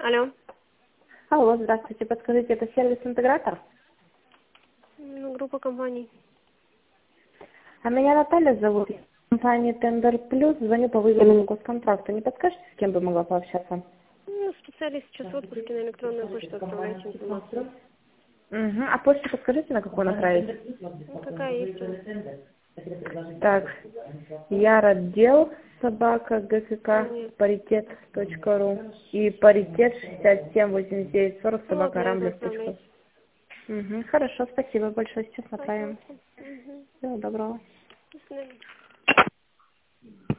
Алло. Алло, здравствуйте. Подскажите, это сервис-интегратор? Ну, группа компаний. А меня Наталья зовут. Компания Тендер Плюс. Звоню по выгодному госконтракту. Не подскажете, с кем бы могла пообщаться? Ну, специалист сейчас в отпуске, на электронную почту отправляйте информацию. Угу. А почту подскажите, на какую направить? Ну, какая есть у вас? Так, яротдел собака ГКК Нет. паритет.ру и паритет 678940 Вот, собака на это рамблер.ру. отправляйте. Угу. Хорошо, спасибо большое. Сейчас направим. Пожалуйста. Угу. Всего доброго. До свидания.